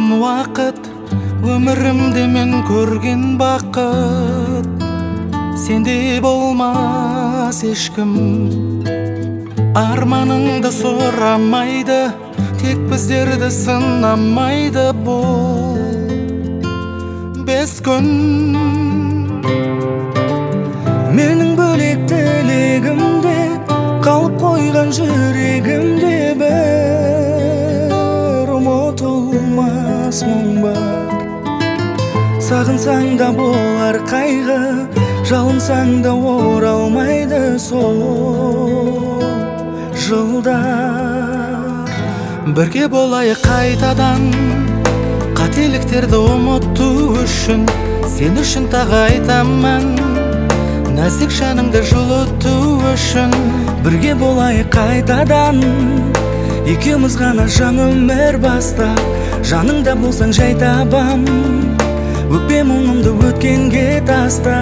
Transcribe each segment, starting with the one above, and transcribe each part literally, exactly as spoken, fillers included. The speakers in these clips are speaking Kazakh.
өткізген уақыт, өмірімде мен көрген бақыт. Сенде болмас ешкім, арманыңды сұрамайды, тек біздерді сынамайды бұл бес күн. Менің бөлек тілегімде, қалып қойған жүрегімде бір ұмытылмас мұң бар. Сағынсаң да болар қайғы, жалынсаң да оралмайды сол жылдар. Бірге болайық қайтадан, қателіктерді ұмыту үшін. Сен үшін тағы айтамын, нәзік жаныңды жылыту үшін. Бірге болайық қайтадан, екеуміз ғана жаңа өмір бастап. Жаныңда болсаң жай табам, өкпе мұңымды өткенге таста.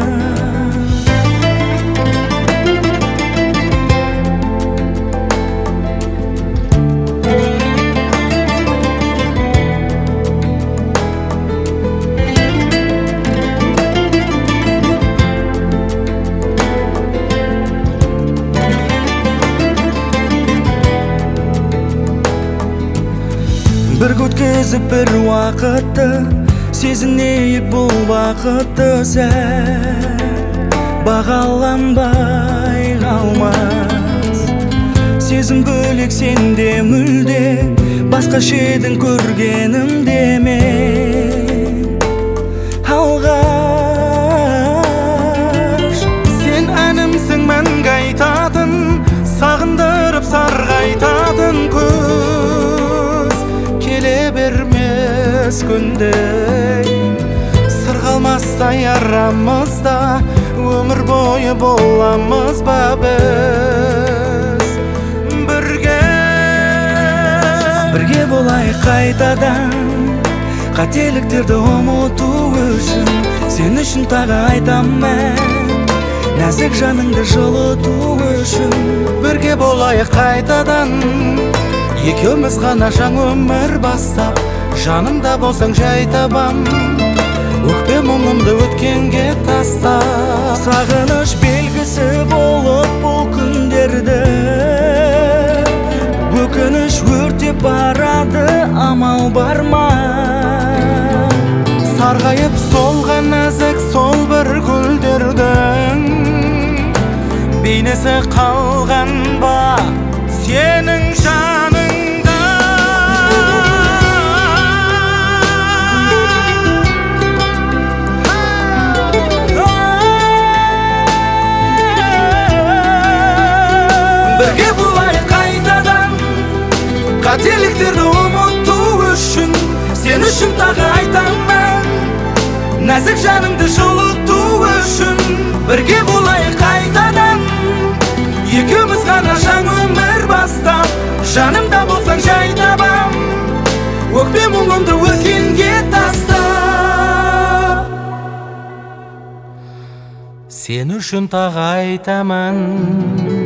Бір өткізіп бір уақытты, сезінейік бұл бақытты сәт. Бағаланбай қалмас, сезім бөлек сенде мүлде, басқаша едің көргенімде мен алғаш. Сен әнімсің мәңгі айтатын, сағындырып сарғайтатын көз. Келе бермес күндей, сырғалмастай арамызда, өмір бойы боламыз ба біз бірге. Бірге болайық қайтадан, қателіктерді ұмыту үшін. Сен үшін тағы айтамын, нәзік жаныңды жылыту үшін. Бірге болайық қайтадан, екеуміз ғана жаңа өмір бастап. Жанымда болсаң жай табам, өкпе мұңымды өткенге таста. Сағыныш белгісі болып бұл күндерді, өкініш өртеп барады, амал бар ма? Сарғайып солған нәзік сол бір гүлдердің бейнесі қалған ба сенің жаныңда? Бірге болайық қайтадан, қателіктерді ұмыту үшін. Сен үшін тағы айтамын, нәзік жаныңды жылыту үшін. Бірге болайық қайтадан, екеуміз ғана жаңа өмір бастап. Жанымда болсаң жай табам, өкпе мұңымды өткенге тастап. Сен үшін тағы айтамын,